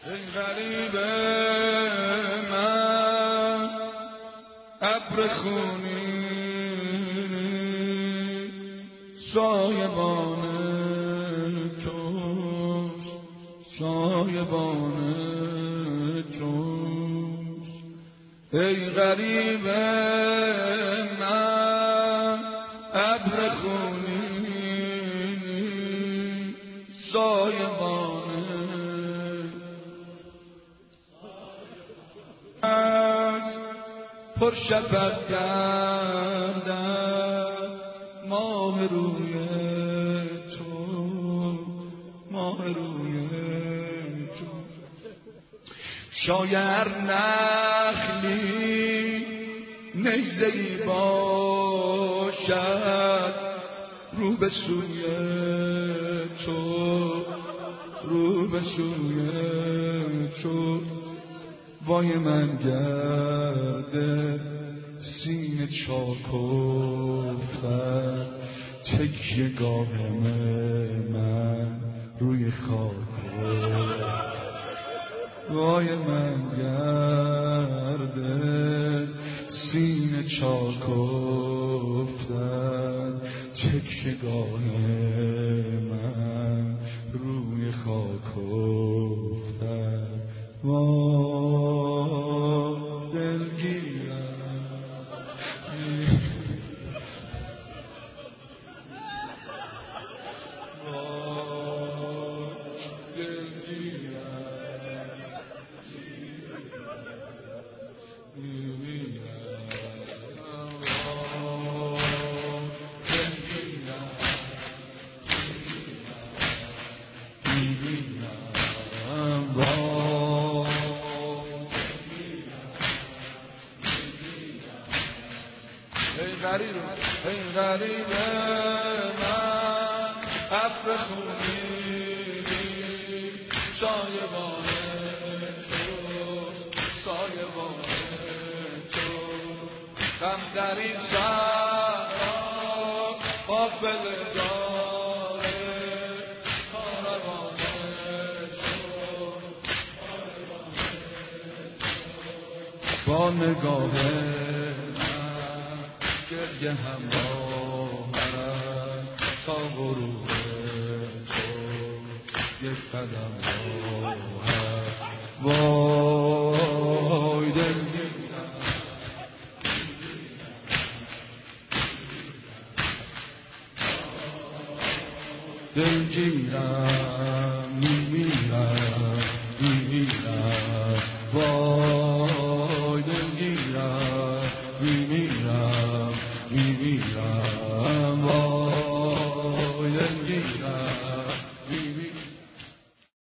ای غریب من ابر خونی سایبان توست، سایبان توست. ای غریب من ابر خونی سایبان پر شفق گردد ماه روی تو، ماه روی تو. شاید نخلی نیزه‌ای باشد رو به سوی تو، رو به سوی تو. وای من گرده سینه چاک افتد، تکیه گاه من روی خاک. وای من گرده سینه چاک افتد، تکیه گاه من روی خاک افتد. ای غریب من ابر خونی سایبان تو، سایبان تو. غم در این صحرا قافله داره کاروان تو، با نگاه گریه همراه است تا غروب تو یک قدم راه.